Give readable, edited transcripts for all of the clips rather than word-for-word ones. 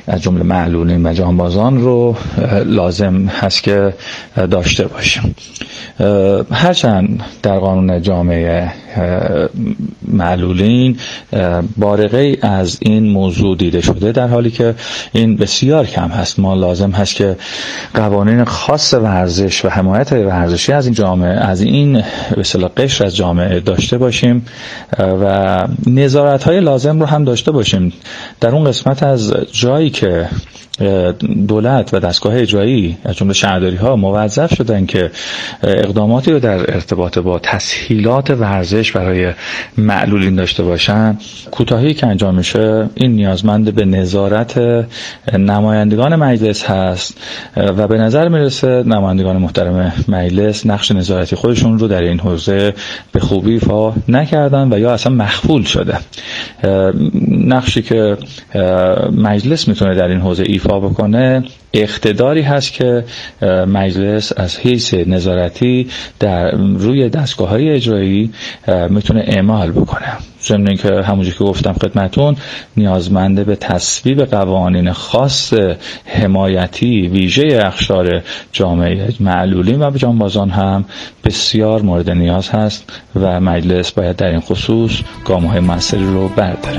از جمله معلولین و جانبازان رو لازم هست که داشته باشیم. هرچند در قانون جامعه معلولین بارقه از این موضوع دیده شده، در حالی که این بسیار کم هست. ما لازم هست که قوانین خاص ورزش و حمایت ورزشی از این جامعه، از این به اصطلاح قشر از جامعه داشته باشیم و نظارت‌های لازم رو هم داشته باشیم. در اون قسمت از جایی که دولت و دستگاه اجرایی از جمله شهرداری‌ها موظف شدن که اقداماتی رو در ارتباط با تسهیلات ورزش برای معلولین داشته باشن، کوتاهی که انجام میشه این نیازمند به نظارت نمایندگان مجلس هست و به نظر میرسه نمایندگان محترم مجلس نقش نظارتی خودشون رو در این حوزه به خوبی ایفا نکردن و یا اصلا مخفول شده. نقشی که مجلس میتونه در این حوزه ایفا بکنه اقتداری هست که مجلس از حیث نظارتی در روی دستگاه‌های اجرایی میتونه اعمال بکنه. ضمن اینکه همونجوری که گفتم خدمتون نیازمنده به تصویب قوانین خاص حمایتی ویژه اقشار جامعه معلولین و جانبازان هم بسیار مورد نیاز هست و مجلس باید در این خصوص گام‌های موثری رو برداره.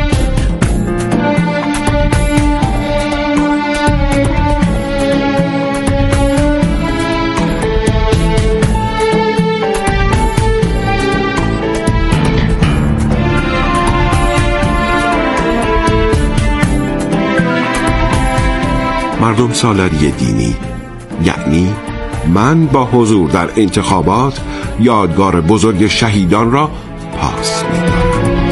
مردم سالاری دینی، یعنی من با حضور در انتخابات یادگار بزرگ شهیدان را پاس می‌دم.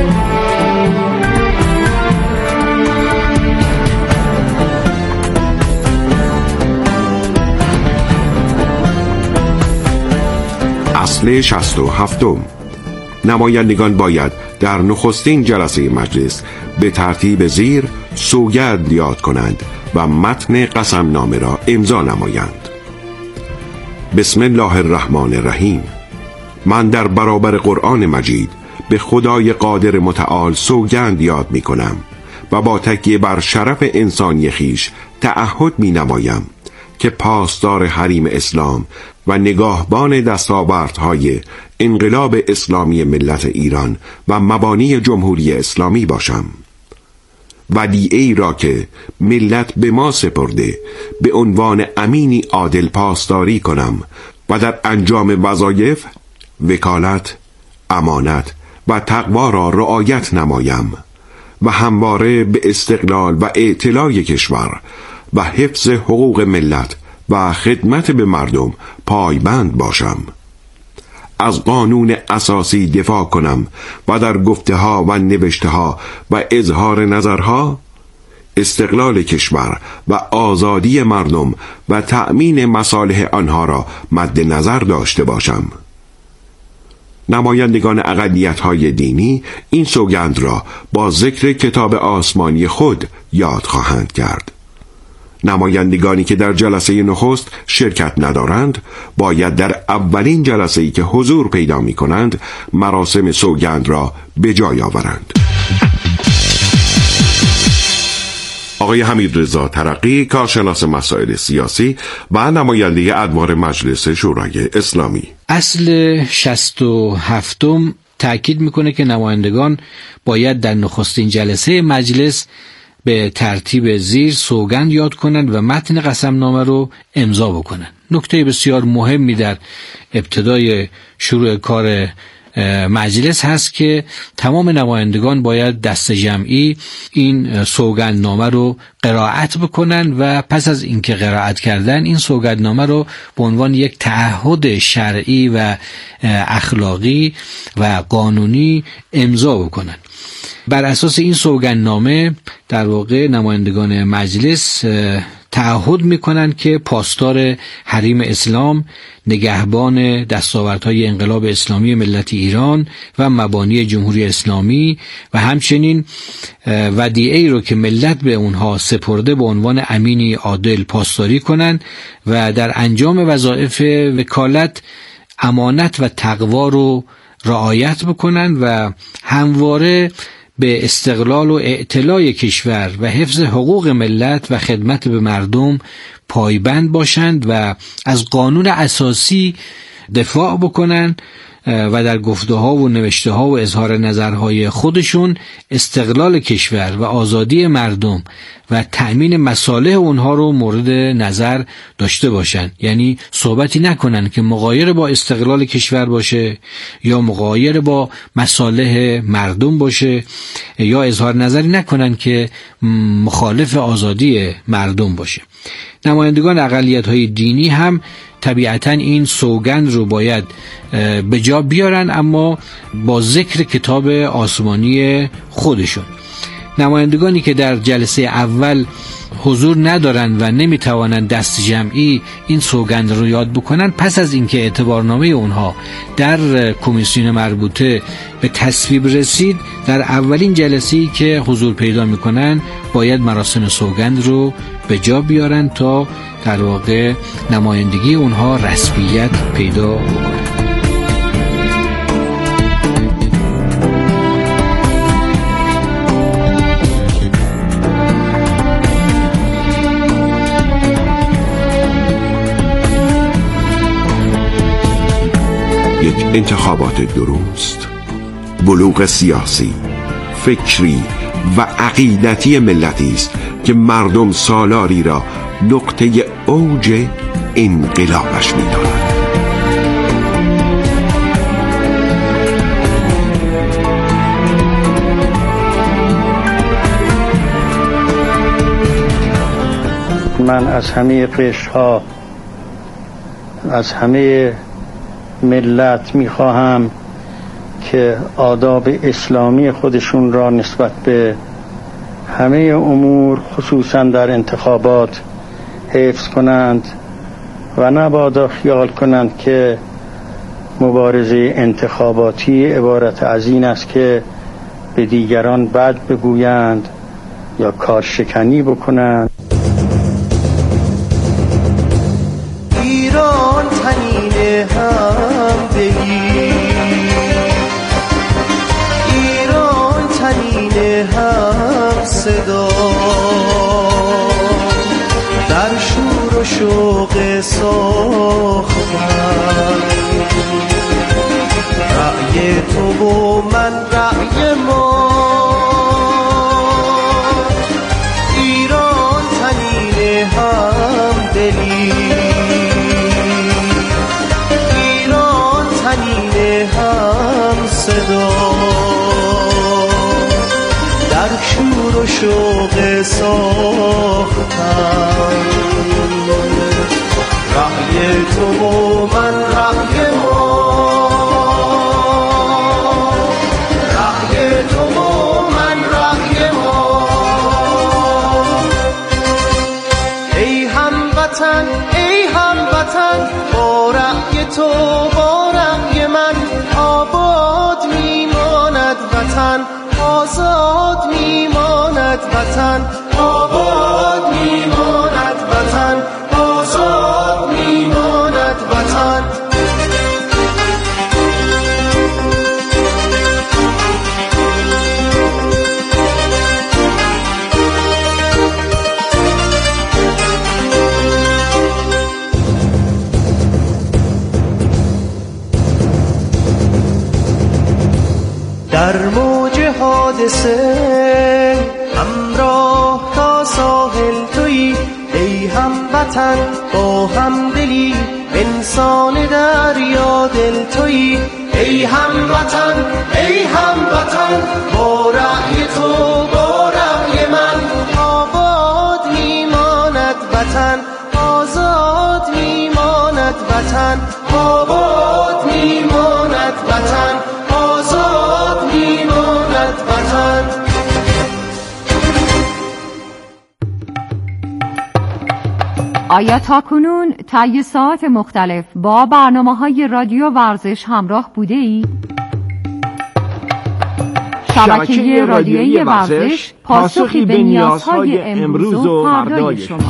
اصل 67 نمایندگان باید در نخستین جلسه مجلس به ترتیب زیر سوگند یاد کنند و متن قسمنامه را امضا نمایند. بسم الله الرحمن الرحیم. من در برابر قرآن مجید به خدای قادر متعال سوگند یاد می کنم و با تکیه بر شرف انسانی خیش تعهد می نمایم که پاسدار حریم اسلام و نگاهبان دستاوردهای انقلاب اسلامی ملت ایران و مبانی جمهوری اسلامی باشم. ودیعه‌ای را که ملت به ما سپرده به عنوان امینی عادل پاسداری کنم و در انجام وظایف وکالت، امانت و تقوا را رعایت نمایم و همواره به استقلال و اعتلاء کشور و حفظ حقوق ملت و خدمت به مردم پایبند باشم. از قانون اساسی دفاع کنم و در گفته‌ها و نوشته‌ها و اظهار نظرها استقلال کشور و آزادی مردم و تأمین مصالح آنها را مد نظر داشته باشم. نمایندگان اقلیت‌های دینی این سوگند را با ذکر کتاب آسمانی خود یاد خواهند کرد. نمایندگانی که در جلسه نخست شرکت ندارند باید در اولین جلسه‌ای که حضور پیدا می کنند مراسم سوگند را به جای آورند. آقای حمیدرضا ترقی، کارشناس مسائل سیاسی و نماینده ادوار مجلس شورای اسلامی. اصل 67 تأکید میکنه که نمایندگان باید در نخستین جلسه مجلس به ترتیب زیر سوگند یاد کنند و متن قسمنامه رو امضا بکنند. نکته بسیار مهمی در ابتدای شروع کار مجلس هست که تمام نمایندگان باید دست جمعی این سوگندنامه رو قرائت بکنن و پس از اینکه قرائت کردن این سوگندنامه رو به عنوان یک تعهد شرعی و اخلاقی و قانونی امضا بکنن. بر اساس این سوگندنامه در واقع نمایندگان مجلس تعهد میکنن که پاسدار حریم اسلام، نگهبان دستاوردهای انقلاب اسلامی ملت ایران و مبانی جمهوری اسلامی و همچنین ودیعه‌ای رو که ملت به اونها سپرده به عنوان امینی عادل پاسداری کنن و در انجام وظایف وکالت، امانت و تقوا رو رعایت بکنن و همواره به استقلال و اعتلاء کشور و حفظ حقوق ملت و خدمت به مردم پایبند باشند و از قانون اساسی دفاع بکنند و در گفته‌ها و نوشته‌ها و اظهار نظرهای خودشون استقلال کشور و آزادی مردم و تأمین مصالح اونها رو مورد نظر داشته باشند. یعنی صحبتی نکنن که مغایر با استقلال کشور باشه یا مغایر با مصالح مردم باشه، یا اظهار نظری نکنن که مخالف آزادی مردم باشه. نمایندگان اقلیت‌های دینی هم طبیعتاً این سوگند رو باید به جا بیارن، اما با ذکر کتاب آسمانی خودشون. نمایندگانی که در جلسه اول حضور ندارن و نمیتوانند دست جمعی این سوگند رو یاد بکنن، پس از اینکه اعتبارنامه اونها در کمیسیون مربوطه به تصویب رسید، در اولین جلسه‌ای که حضور پیدا میکنن باید مراسم سوگند رو به جا بیارن تا در واقع نمایندگی اونها رسمیت پیدا بکنه. یک انتخابات درست، بلوغ سیاسی، فکری و عقیدتی ملتی است که مردم سالاری را نقطه اوج انقلابش می‌دانند. من از همه قشرها، از همه ملت میخواهم که آداب اسلامی خودشون را نسبت به همه امور خصوصا در انتخابات حفظ کنند و نبادا خیال کنند که مبارزه انتخاباتی عبارت از این است که به دیگران بد بگویند یا کارشکنی بکنند. ایران تنین همدلی، ایران تنین هم صدا، در شور و شوق ساختن رأی تو و من رأی ما. ایران تنین همدلی، ایران تنین هم صدا، در شور و شوق ساختن رأی تو و من رأی ما. رأی تو و من رأی ما. ای هموطن ای هموطن، با رأی تو با رأی من آباد میماند وطن، آزاد میماند وطن، آباد میماند وطن، آزاد میماند وطن. در موج حادثه همراه تا ساحل تویی، ای هموطن با همدلی انسان دریا دل تویی. ای هموطن ای هموطن، با رأی تو با رأی من آباد میماند وطن، آزاد میماند وطن، آباد میماند وطن، آزاد میماند وطن. آیا تاکنون طی ساعات مختلف با برنامه‌های رادیو ورزش همراه بوده ای؟ شبکه رادیویی ورزش پاسخی به نیازهای امروز و فردای شما.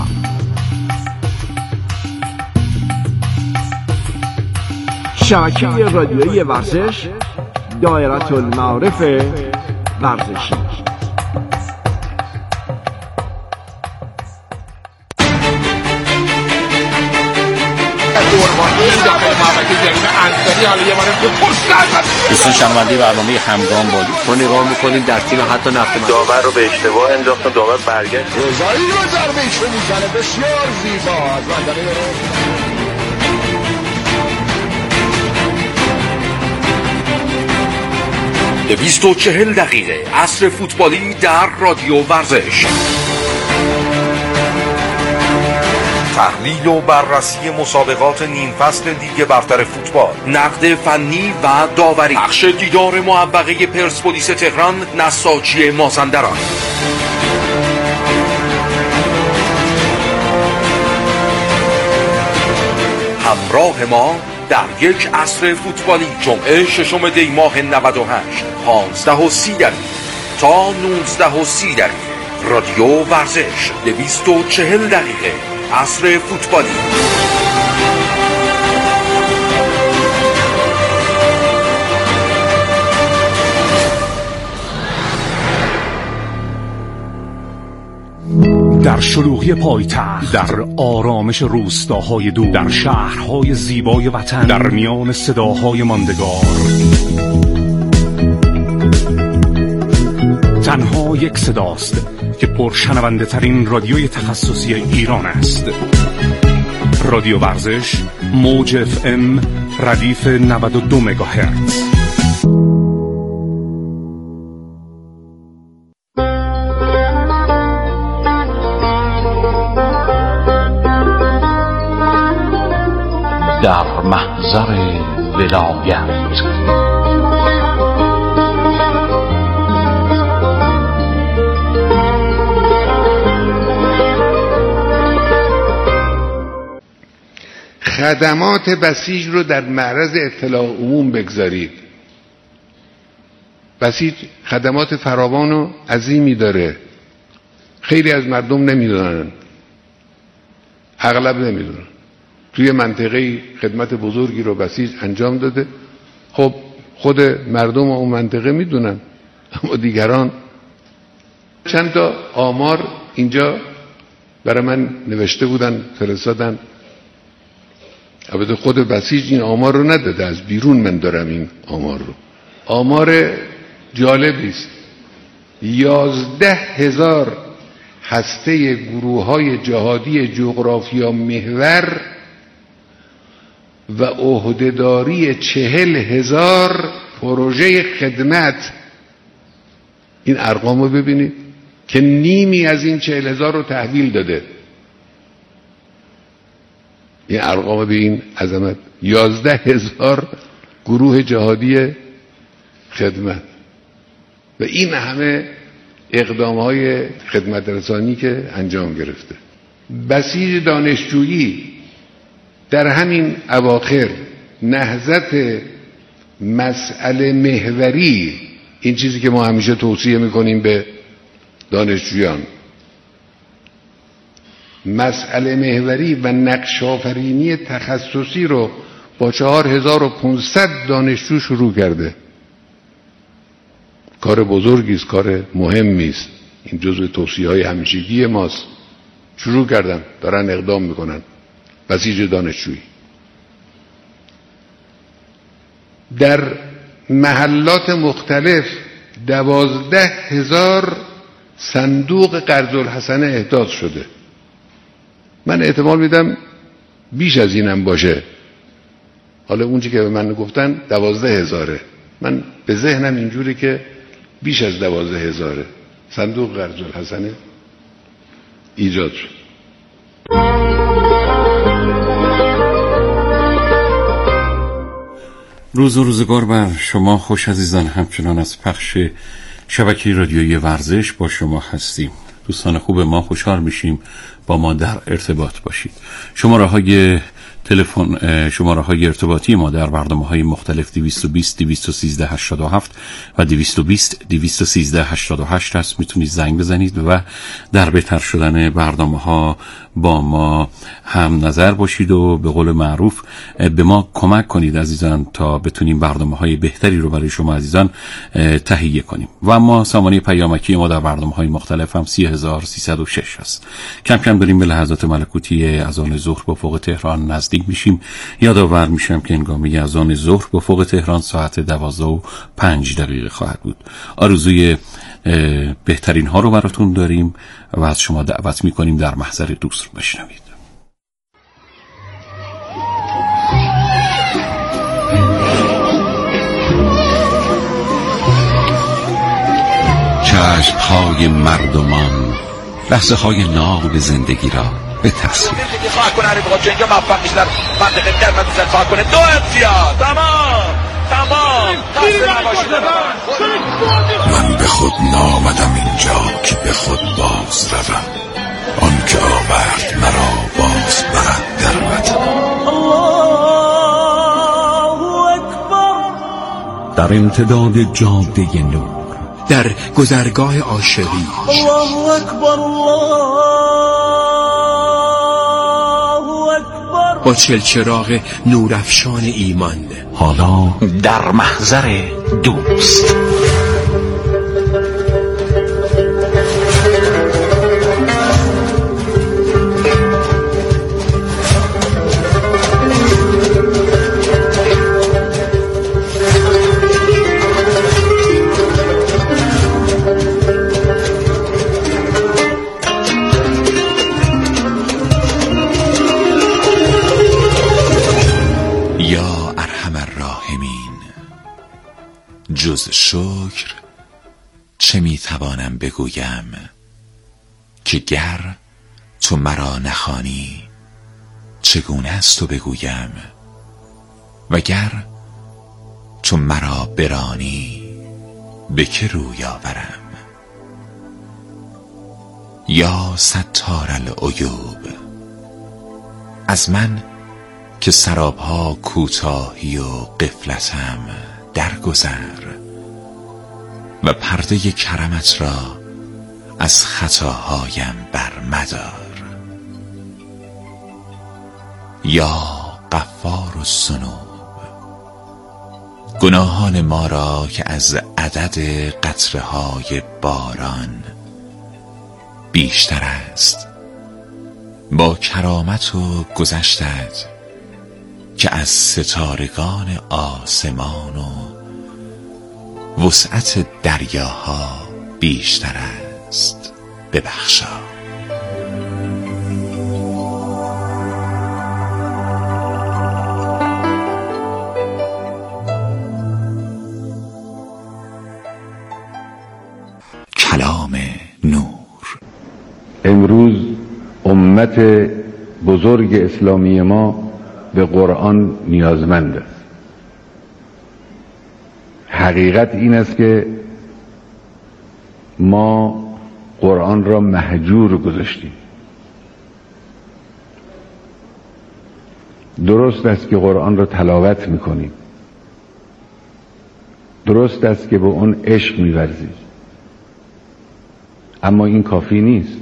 شبکه رادیویی ورزش دایره المعارف ورزشی. دوستان شنونده برنامه همگام با ما نگاه میکنیم در تیم حتی نفت داور رو به اشتباه انداختن، داور برگشت رضایی رو ضربه‌ایش رو میزنه، بسیار زیبا از منطقه 240 دقیقه عصر فوتبالی در رادیو ورزش. تحلیل و بررسی مسابقات نیم فصل لیگ برتر فوتبال، نقد فنی و داوری، بخش دیدار معوقه پرسپولیس تهران نساجی مازندران. همراه ما در یک عصر فوتبالی. جمعه 6 دی ماه 98 15:30 تا 19:30 رادیو ورزش 240 دقیقه عصر فوتبالی. در شلوغی پایتخت، در آرامش روستاهای دور، در شهرهای زیبای وطن، در میان صداهای ماندگار، تنها یک صداست که پرشنونده ترین رادیوی تخصصی ایران است. رادیو ورزش، موج FM، ردیف 92 مگاهرتز. در محضر ولایت خدمات بسیج رو در معرض اطلاع عموم بگذارید. بسیج خدمات فراوان و عظیمی داره، خیلی از مردم نمیدونن، اغلب نمیدونن. توی منطقه خدمت بزرگی رو بسیج انجام داده، خب خود مردم اون منطقه میدونن، اما دیگران. چند تا آمار اینجا برای من نوشته بودن، فرستادن. البته خود بسیج این آمار رو نداده، از بیرون من دارم این آمار رو. آمار جالبی است. 11,000 هسته گروه‌های جهادی جغرافیا محور و عهدهداری 40,000 پروژه خدمت. این ارقام رو ببینید که نیمی از این 40,000 رو تحویل داده. این ارقام به این عظمت، 11,000 گروه جهادی خدمت و این همه اقدام‌های خدمت رسانی که انجام گرفته. بسیج دانشجویی در همین اواخر نهضت مسئله محوری، این چیزی که ما همیشه توصیه میکنیم به دانشجویان، مسئله محوری و نقش آفرینی تخصصی رو با 4,500 دانشجو شروع کرده. کار بزرگی است، کار مهمی است. این جزو توصیه‌های همیشگی ماست. شروع کردن، دارن اقدام میکنن. بسیج دانشجویی در محلات مختلف 12,000 صندوق قرض الحسنه احداث شده. من احتمال میدم بیش از اینم باشه. حالا اونچه که به من گفتن 12,000، من به ذهنم اینجوری که بیش از 12,000 صندوق قرض الحسنه ایجاد شد. روز و روزگار بر شما خوش عزیزان. همچنان از پخش شبکه رادیویی ورزش با شما هستیم. دوستان خوب ما، خوشحال میشیم با ما در ارتباط باشید. شماره های تلفن شماره های ارتباطی ما در برنامه‌های مختلف 220 213 87 و 220 213 88 است. میتونید زنگ بزنید و در بهتر شدن برنامه‌ها با ما هم نظر باشید و به قول معروف به ما کمک کنید عزیزان تا بتونیم برنامه‌های بهتری رو برای شما عزیزان تهیه کنیم. و اما سامانه پیامکی ما در برنامه‌های مختلف هم 30306 است. کم کم داریم به لحظات ملکوتی اذان ظهر با فوق تهران نزدیک میشیم. یادآور میشم که هنگام اذان ظهر با فوق تهران ساعت 12:05 خواهد بود. آرزوی بهترین ها رو براتون داریم و از شما دعوت میکنیم در محضر دوست رو بشنوید. چشم‌های مردمان لحظه های ناب زندگی را به تصویر من به خود نامدم اینجا که به خود باز روم، آن که آورد مرا باز برد در وطن. در امتداد جاده نور، در گذرگاه عاشقی، الله اکبر با چلچراغ نورافشان ایمان، حالا در محضر دوست. جز شکر چه میتوانم بگویم که گر تو مرا نخوانی چگونه است تو بگویم، و گر تو مرا برانی به که روی آورم. یا ستار العیوب، از من که سرابها کوتاهی و غفلتم درگذر و پرده کرمت را از خطاهایم برمدار. یا غفار الذنوب، گناهان ما را که از عدد قطره های باران بیشتر است، با کرامت و گذشتت که از ستارگان آسمان و وسعت دریاها بیشتر است، ببخشا. کلام نور. امروز امت بزرگ اسلامی ما به قرآن نیازمند است. حقیقت این است که ما قرآن را مهجور گذاشتیم. درست است که قرآن را تلاوت میکنیم، درست است که به اون عشق می‌ورزیم، اما این کافی نیست.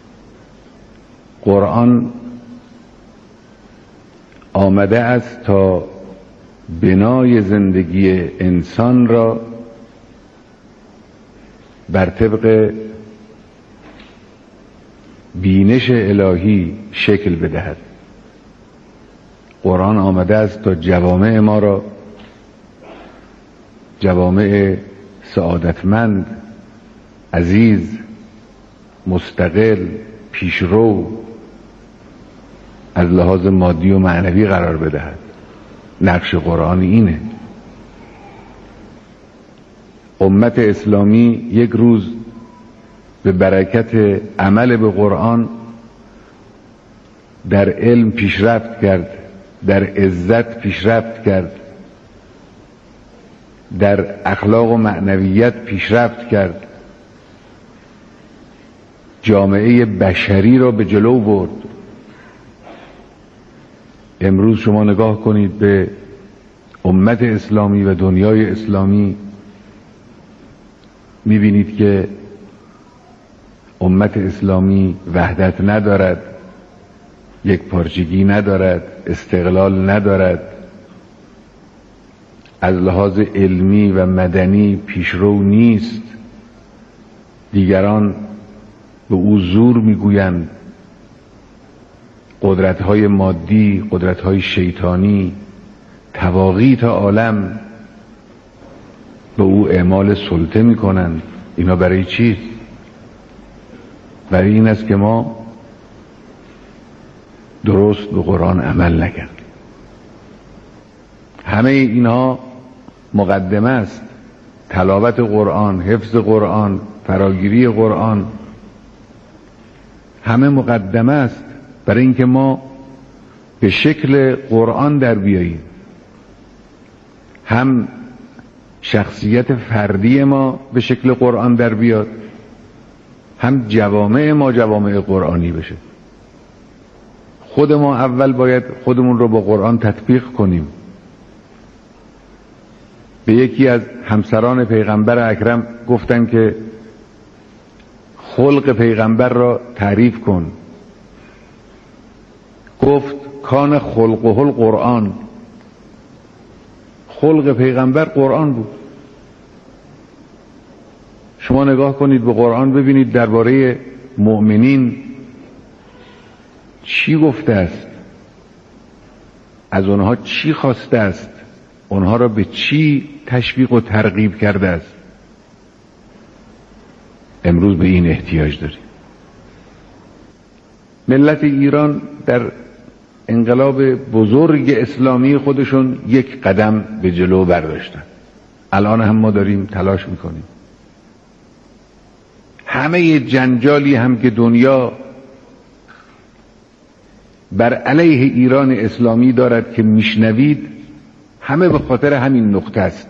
قرآن آمده است تا بنای زندگی انسان را بر طبق بینش الهی شکل بدهد. قرآن آمده است تا جوامع ما را، جوامع سعادتمند، عزیز، مستقل، پیشرو از لحاظ مادی و معنوی قرار بدهد. نقش قرآن اینه. امت اسلامی یک روز به برکت عمل به قرآن در علم پیشرفت کرد، در عزت پیشرفت کرد، در اخلاق و معنویت پیشرفت کرد، جامعه بشری را به جلو برد. امروز شما نگاه کنید به امت اسلامی و دنیای اسلامی، میبینید که امت اسلامی وحدت ندارد، یک پارچگی ندارد، استقلال ندارد، از لحاظ علمی و مدنی پیشرو نیست. دیگران به او زور میگویند، قدرت‌های مادی، قدرت‌های شیطانی، طواغیت عالم به او اعمال سلطه میکنند. اینا برای چیست؟ برای این است که ما درست به قرآن عمل نکردیم. همه اینها مقدمه است. تلاوت قرآن، حفظ قرآن، فراگیری قرآن، همه مقدمه است برای اینکه ما به شکل قرآن در بیاییم. هم شخصیت فردی ما به شکل قرآن در بیاد، هم جوامع ما جوامع قرآنی بشه. خود ما اول باید خودمون رو با قرآن تطبیق کنیم. به یکی از همسران پیغمبر اکرم گفتن که خلق پیغمبر را تعریف کن. گفت کان خلقه القرآن. خلق پیغمبر قرآن بود. شما نگاه کنید به قرآن، ببینید درباره مؤمنین چی گفته است، از اونها چی خواسته است، اونها را به چی تشویق و ترغیب کرده است. امروز به این احتیاج داریم. ملت ایران در انقلاب بزرگ اسلامی خودشون یک قدم به جلو برداشتن. الان هم ما داریم تلاش میکنیم. همه جنجالی هم که دنیا بر علیه ایران اسلامی دارد که میشنوید، همه به خاطر همین نقطه است.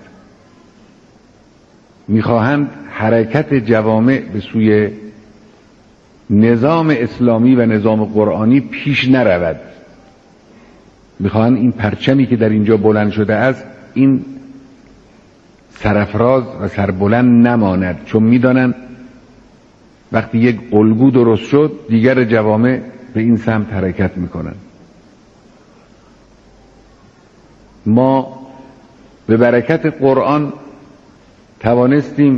میخواهند حرکت جوامع به سوی نظام اسلامی و نظام قرآنی پیش نرود. میخواهند این پرچمی که در اینجا بلند شده است این سرافراز و سربلند نماند، چون میدانند وقتی یک الگو درست شد دیگر جوامع به این سمت حرکت میکنند. ما به برکت قرآن توانستیم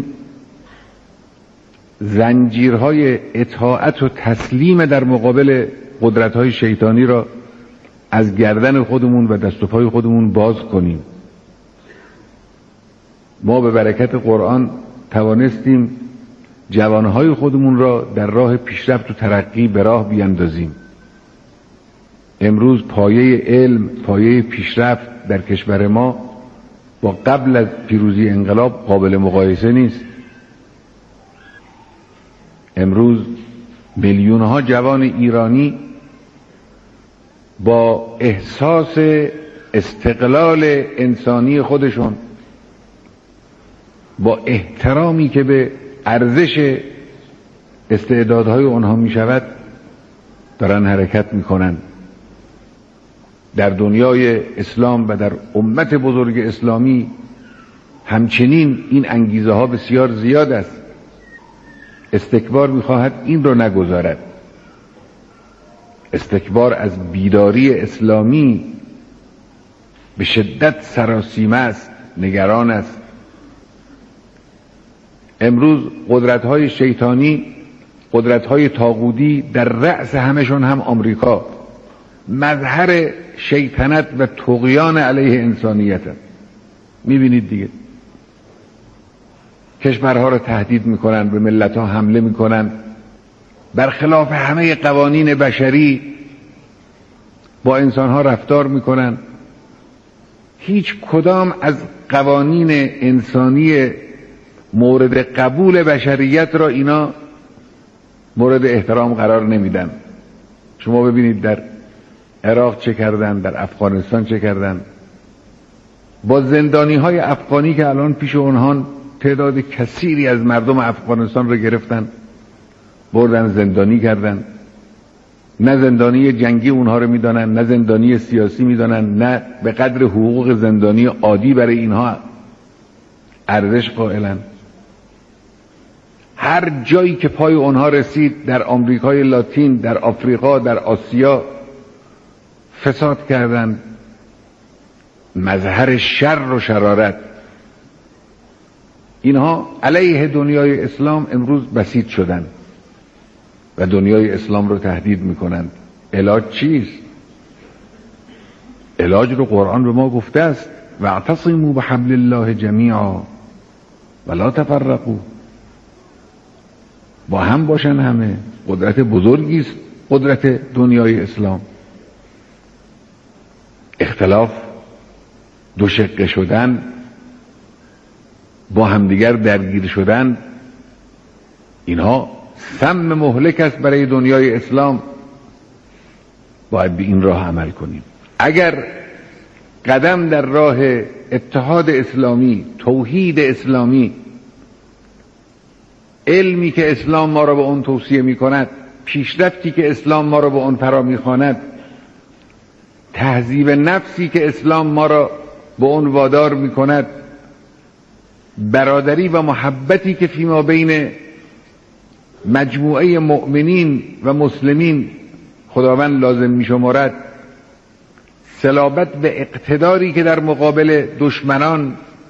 زنجیرهای اطاعت و تسلیم در مقابل قدرت‌های شیطانی را از گردن خودمون و دست و پای خودمون باز کنیم. ما به برکت قرآن توانستیم جوانهای خودمون را در راه پیشرفت و ترقی به راه بیاندازیم. امروز پایه علم، پایه پیشرفت در کشور ما با قبل از پیروزی انقلاب قابل مقایسه نیست. امروز میلیونها جوان ایرانی با احساس استقلال انسانی خودشون، با احترامی که به ارزش استعدادهای اونها می شود، دارن حرکت می کنن. در دنیای اسلام و در امت بزرگ اسلامی همچنین این انگیزه ها بسیار زیاد است. استکبار می خواهد این رو نگذارد. استکبار از بیداری اسلامی به شدت سراسیمه است، نگران است. امروز قدرت‌های شیطانی، قدرت‌های طاغوتی در رأس همشون هم آمریکا، مظهر شیطنت و طغیان علیه انسانیت است. می‌بینید دیگه کشورها را تهدید می‌کنند، به ملت‌ها حمله می‌کنند، برخلاف همه قوانین بشری با انسان‌ها رفتار می‌کنند. هیچ کدام از قوانین انسانی مورد قبول بشریت را اینا مورد احترام قرار نمیدن. شما ببینید در عراق چه کردن، در افغانستان چه کردن. با زندانی های افغانی که الان پیش اونها تعداد کثیری از مردم افغانستان را گرفتن، بردن زندانی کردن. نه زندانی جنگی اونها رو میدانن، نه زندانی سیاسی میدانن، نه به قدر حقوق زندانی عادی برای اینها ارزش قائلن. هر جایی که پای اونها رسید در آمریکای لاتین، در آفریقا، در آسیا فساد کردند، مظهر شر و شرارت. اینها علیه دنیای اسلام امروز بسیط شدند و دنیای اسلام رو تهدید میکنند. علاج چیست؟ علاج رو قرآن به ما گفته است: واعتصموا بحبل الله جمیعا ولا تفرقوا. با هم باشن همه. قدرت بزرگی است قدرت دنیای اسلام. اختلاف، دو شقه شدن، با همدیگر درگیر شدن، اینها سم مهلک است برای دنیای اسلام. باید به این راه عمل کنیم. اگر قدم در راه اتحاد اسلامی، توحید اسلامی، علمی که اسلام ما را به اون توصیه می کند، پیشرفتی که اسلام ما را به اون فرا می خواند، تهذیب نفسی که اسلام ما را به اون وادار می کند، برادری و محبتی که فیما بین مجموعه مؤمنین و مسلمین خداوند لازم می شمارد، صلابت به اقتداری که در مقابل دشمنان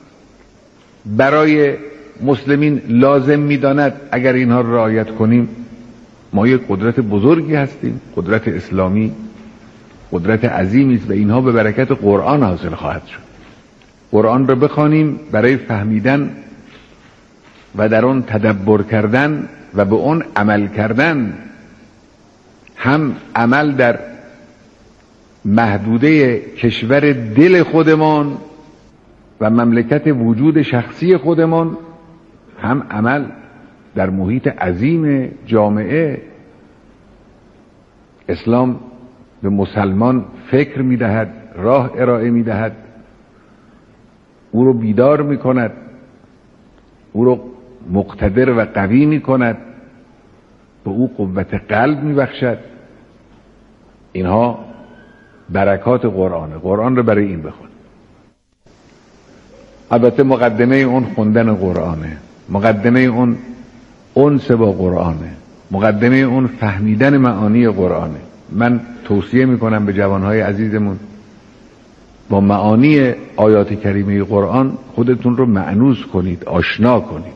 برای مسلمین لازم می داند، اگر اینها را رعایت کنیم ما یک قدرت بزرگی هستیم. قدرت اسلامی قدرت عظیمی است و اینها به برکت قرآن حاصل خواهد شد. قرآن را بخوانیم برای فهمیدن و در آن تدبر کردن و به آن عمل کردن. هم عمل در محدوده کشور دل خودمان و مملکت وجود شخصی خودمان، هم عمل در محیط عظیم جامعه. اسلام به مسلمان فکر می‌دهد، راه ارائه می‌دهد، او رو بیدار می‌کند، او رو مقتدر و قوی می‌کند، به او قوت قلب می‌بخشد. اینها برکات قرآنه. قرآن رو برای این بخون. البته مقدمه اون خوندن قرآنه، مقدمه اون انس با قرآنه، مقدمه اون فهمیدن معانی قرآنه. من توصیه میکنم به جوانهای عزیزمون با معانی آیات کریمه قرآن خودتون رو مأنوس کنید، آشنا کنید.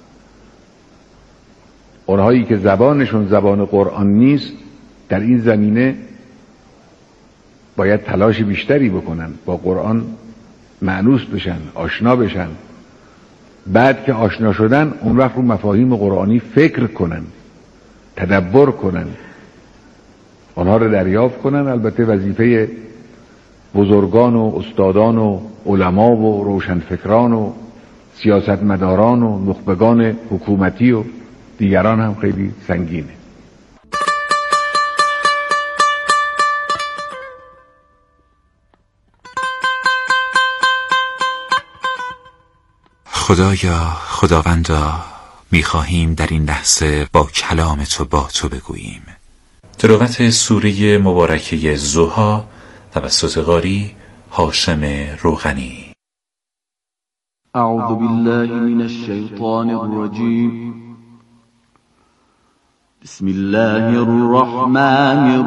اونهایی که زبانشون زبان قرآن نیست در این زمینه باید تلاش بیشتری بکنن، با قرآن مأنوس بشن، آشنا بشن. بعد که آشنا شدن اون وقت رو مفاهیم قرآنی فکر کنن، تدبر کنن، اونها رو دریافت کنن. البته وظیفه بزرگان و استادان و علما و روشنفکران و سیاستمداران و نخبگان حکومتی و دیگران هم خیلی سنگینه. خداوندا می‌خواهیم در این لحظه با کلام تو با تو بگوییم. تلاوت سوره مبارکه ضحی توسط قاری هاشم روغنی. اعوذ بالله من الشیطان الرجیم. بسم الله الرحمن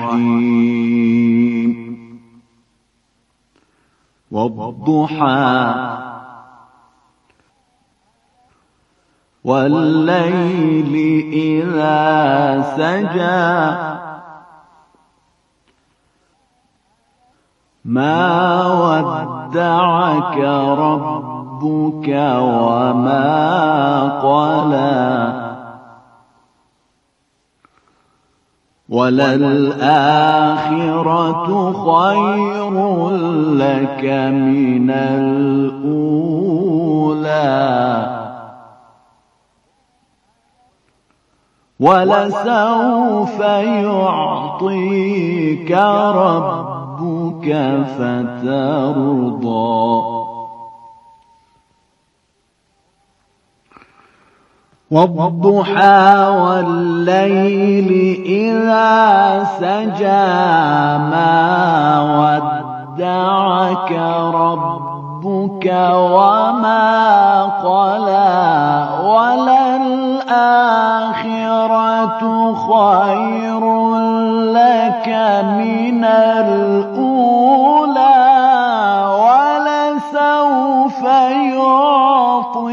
الرحیم. والضحى والليل إذا سجى ما ودعك ربك وما قلى وللآخرة خير لك من الأولى ولسوف يعطيك ربك فترضى والضحى والليل إذا سجى ما ودعك ربك وما قلى وللآخرة خير لك من الأولى ولسوف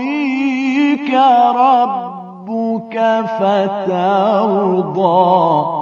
يعطيك ربك فترضى